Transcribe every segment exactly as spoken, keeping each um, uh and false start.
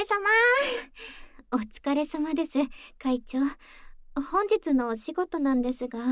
様。 お疲れ様です、会長。本日のお仕事なんですが、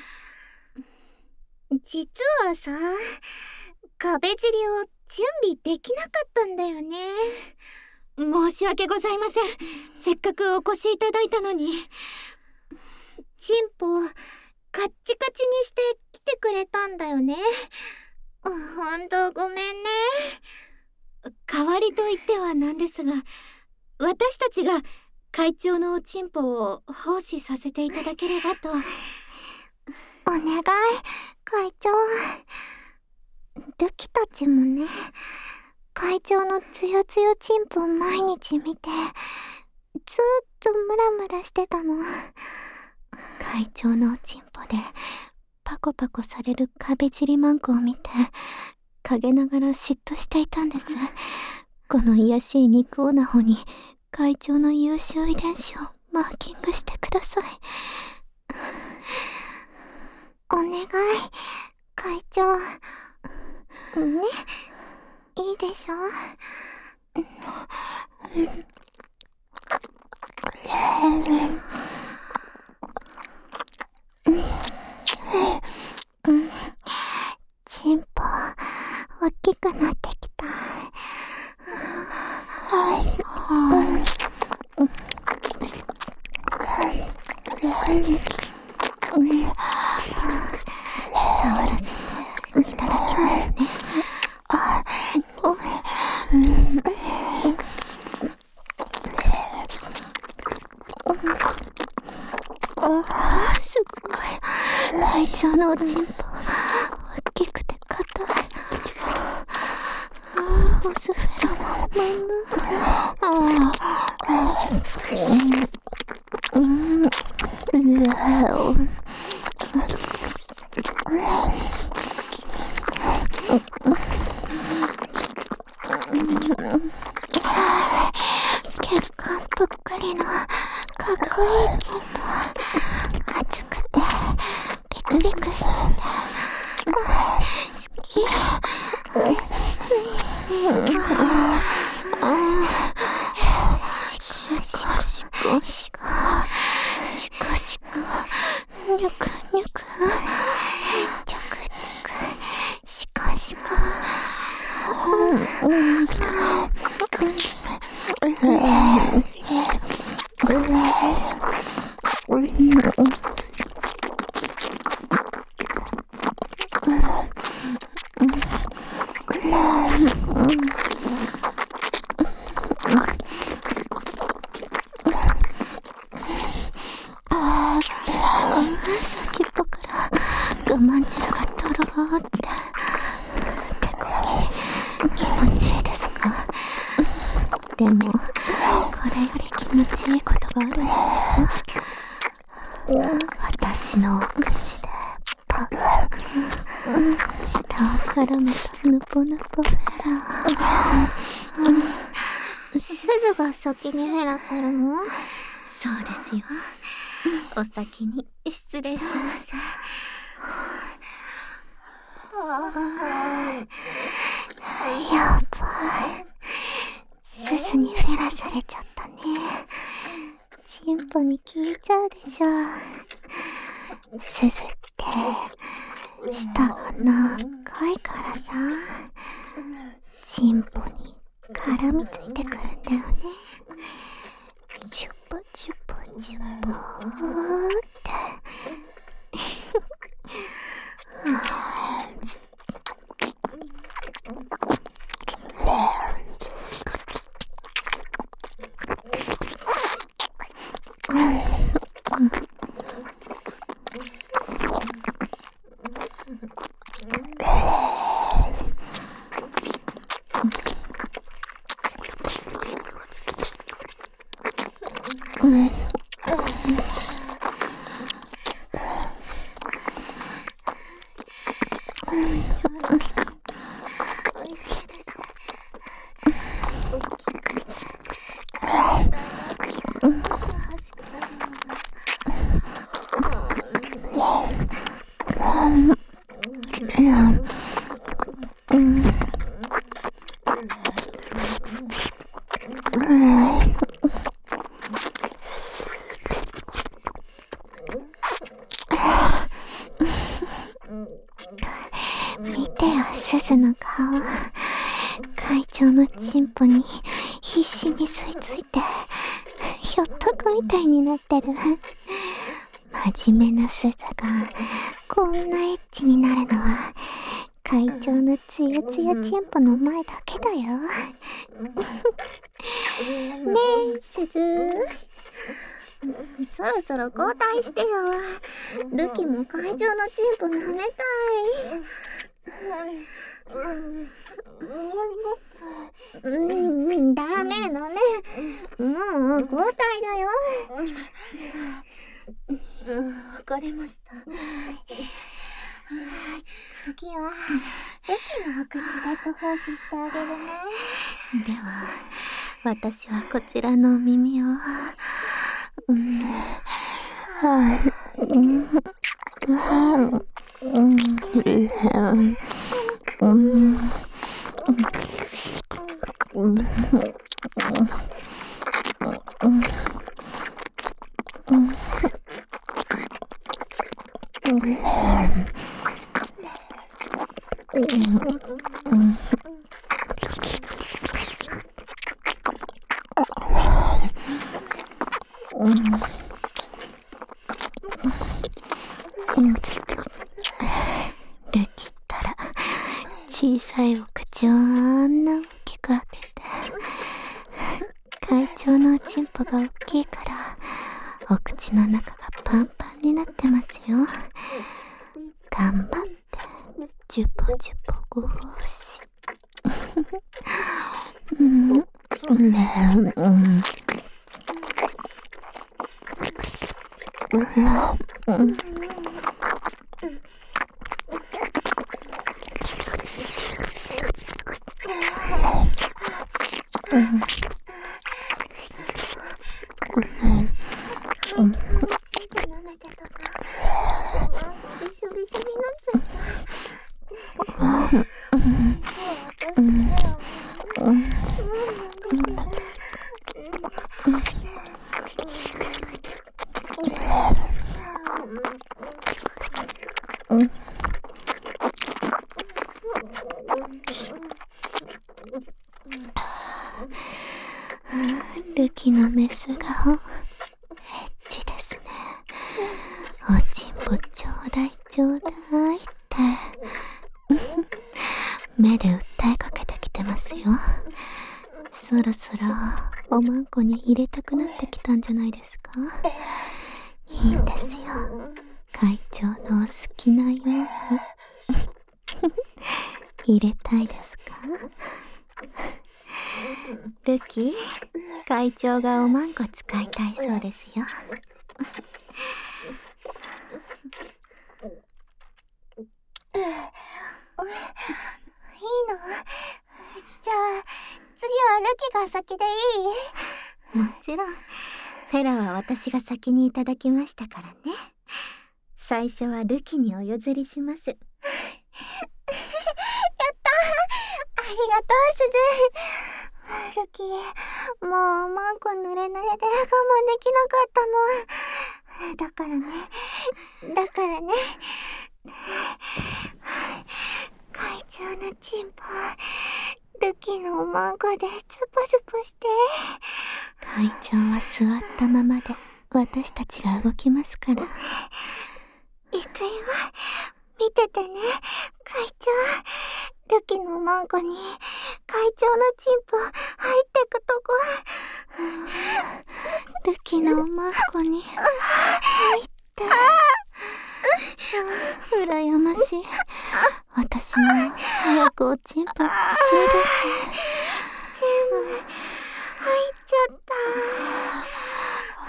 実はさ、壁尻を準備できなかったんだよね。 申し訳ございません。せっかくお越しいただいたのに。 チンポカッチカチにして来てくれたんだよね。ほんとごめんね。 代わりと言ってはなんですが、私たちが会長のおチンポを奉仕させていただければと。 お願い、会長。ルキたちもね、会長のつよつよチンポを毎日見て、ずーっとムラムラしてたの。 会長のおチンポでパコパコされる壁尻マンコを見て、陰ながら嫉妬していたんです。この卑しい肉オナホに会長の優秀遺伝子をマーキングしてください。 お願い、会長。ね、いいでしょ。チンポ大きくなってきた。 触らせていただきますね。すごい。会長のおちんぽ大きくて硬い。オスフェロモンマム。 血管ぷっくりのかっこいいチンポ。熱くてビクビクしてて好き。シコシコシコシコシコニュクニュクチョクチョクシコシコ。先っぽから我慢汁がとろーって手こき気持ちいいですか？でもこれより気持ちいいことがあるんですよ。私のお口でパック舌を絡めたヌポヌポフェラ。すずが先にフェラするの？ そうですよ。お先に失礼します。 やばい。すずにフェラされちゃったね。チンポに聞いちゃうでしょ。すずって舌が長いからさ、チンポに絡みついてくるんだよね。チュポチュポチュポーってスの顔、会長のチンポに必死に吸い付いて、ひょっとこみたいになってる。真面目なスズがこんなエッチになるのは会長のつやつやチンポの前だけだよ。ねえスズ、そろそろ交代してよ。ルキも会長のチンポ舐めたい。うん、ダメダメ、もう交代だよ。うん、わかりました。次はルキのお口でご奉仕してあげるね。 では私はこちらのお耳を、うん、はあ、うん、はあ、うん、うん、ルキったら小さいお口をあんな大きく開けて、会長のおちんぽが大きいからお口の中がパンパンになってますよ。頑張ってジュポジュポご奉仕。うんうんうんルキのメス顔、エッチですね。おちんぽちょうだいちょうだいって目で訴えかけてきてますよ。そろそろおまんこに入れたくなってきたんじゃないですか。いいんですよ、会長のお好きなように入れたいですか。ルキ、会長がおまんこ使いたいそうですよ。 いいの？じゃあ次はルキが先でいい？ もちろん。フェラは私が先にいただきましたからね。最初はルキにお譲りします。やった、 ありがとうスズ。ルキ、もうおまんこ濡れ濡れで我慢できなかったの。だからね、だからね。会長のチンポ、ルキのおまんこでスポスポして。 会長は座ったままで私たちが動きますから。 行くよ、見ててね、会長。ルキのおまんこに会長のチンポ入ってくとこ。 ルキのおまんこに入って、うらやましい。私も早くおちんぽ欲しいです。 全部入っちゃった。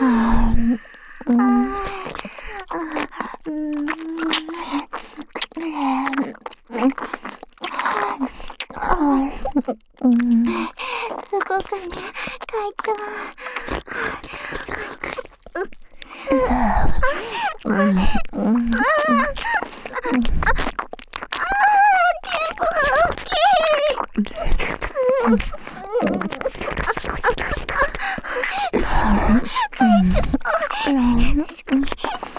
あー、うん、 あうん、うん、 動かね、会長。 うん、うん、うん、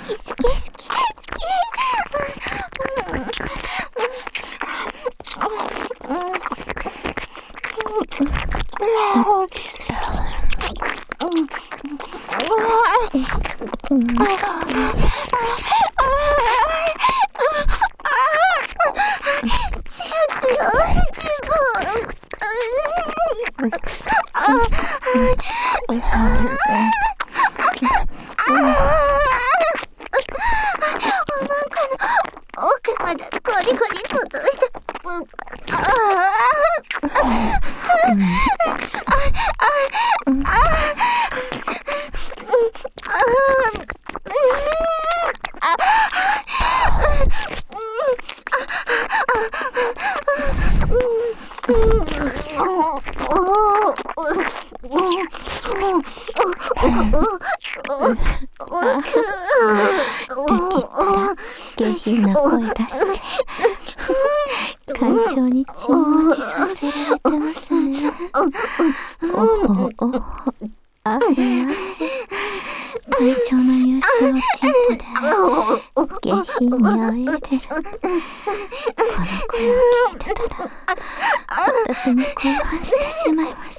好き好き好き。 奥までゴリゴリ届いた。 下品な声出して会長に血もちさせられてますね。おほおほ、あれあれ、会長の優秀おちんぽで下品にあえいでる。この声を聞いてたら私も興奮してしまいます。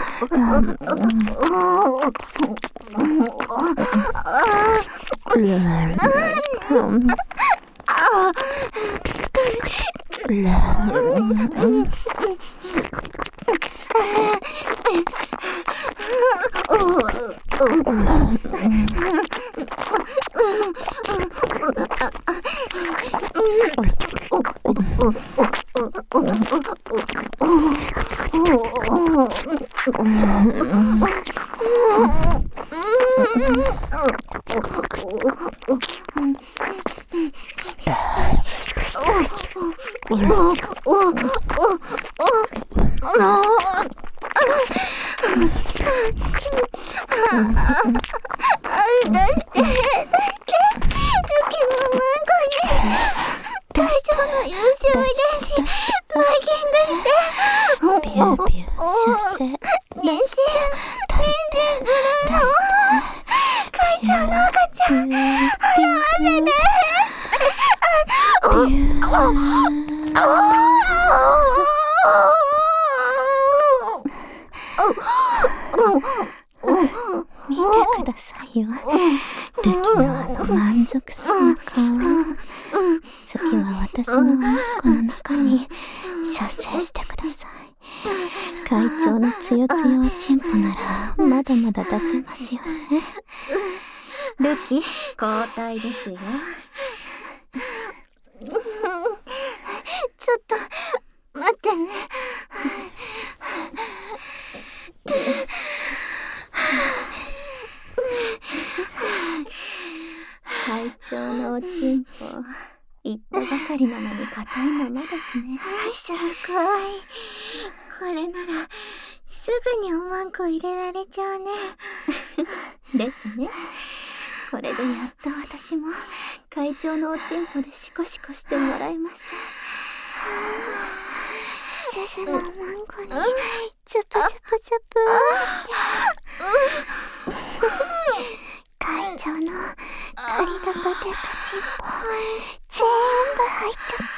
見てくださいよ、ルキのあの満足そうな顔。次は私のおまんこの中に射精してください。会長のつよつよおちんぽならまだまだ出せますよね。ルキ、交代ですよ。 ちょっと待ってね。 会長のおちんぽ、言ったばかりなのに硬いままですね。 すごい。これならすぐにおまんこ入れられちゃうね。 ですね。これでやっと私も会長のおちんぽでシコシコしてもらえます。 すずのおまんこにチュプチュプチュプって会長のカリドコデカチンポ全部入っちゃった。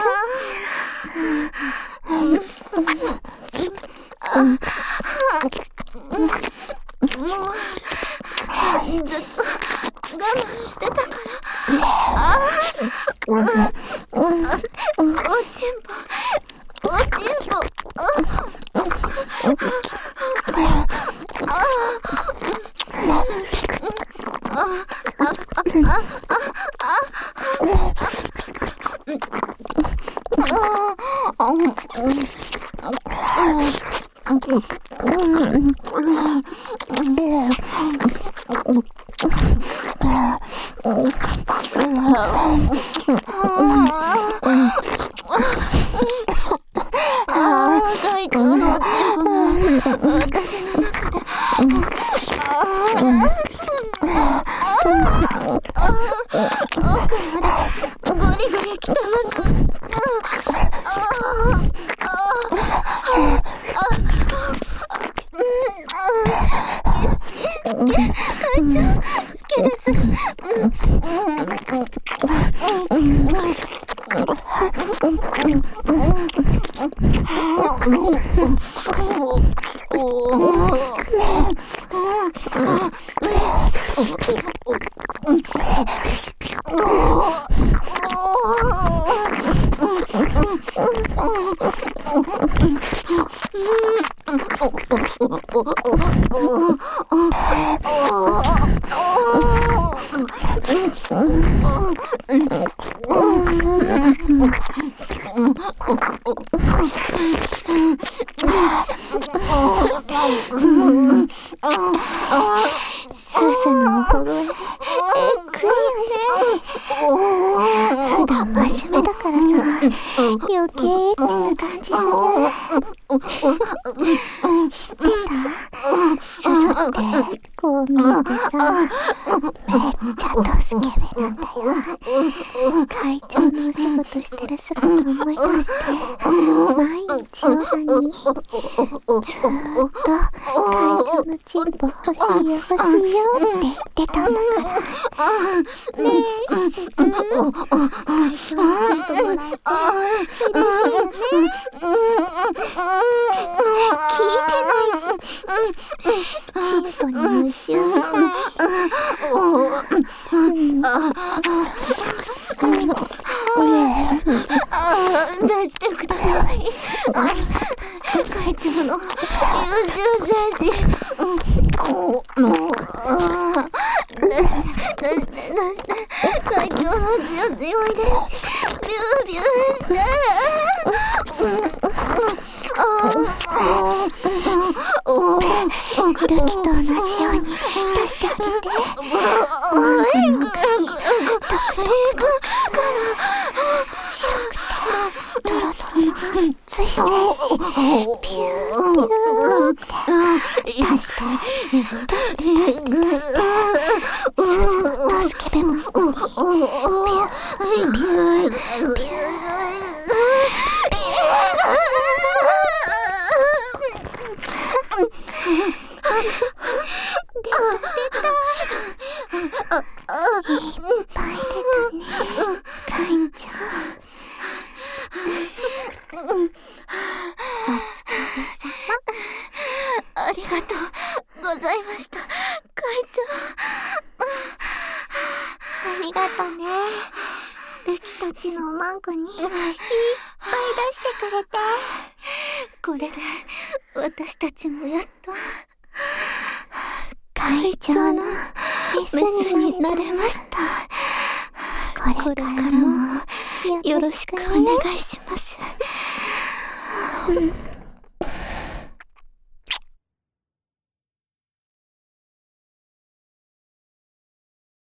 もうずっと我慢してたから。おちんぽおちんぽ会長のおちんぽが私の中で奥までゴリゴリきてます。会長好きです。 スースのおほぐれ、えっくいよね。普段真面目だからさ、余計エッチな感じする。知ってた？スースってこう見えてさ、めっちゃドスケベなんだよ。会長のお仕事してる姿思い出して、毎日ヨガにずーっと会長のチンポ欲しいよ欲しいよって言ってたんだから。ねえ、セク、会長のチンポもらえていいですよね。聞いてないし、チンポに夢中みたい。出してください。会長の優秀精神。この出して出して出して会長の強強い電子ビュービューしてルキと同じように出してあげて。マンコの奥にどこどこ白くてドロドロの熱い精子ビュービューって出して出して出して出してスズのドスケベマンコにビュービュービュービュー出た出た。いっぱい出たね、会長。お疲れ様。ありがとうございました、会長。ありがとね。ルキたちのおまんこにいっぱい出してくれて。これで私たちもやっと会長のメスになれました。これからもよろしくお願いします。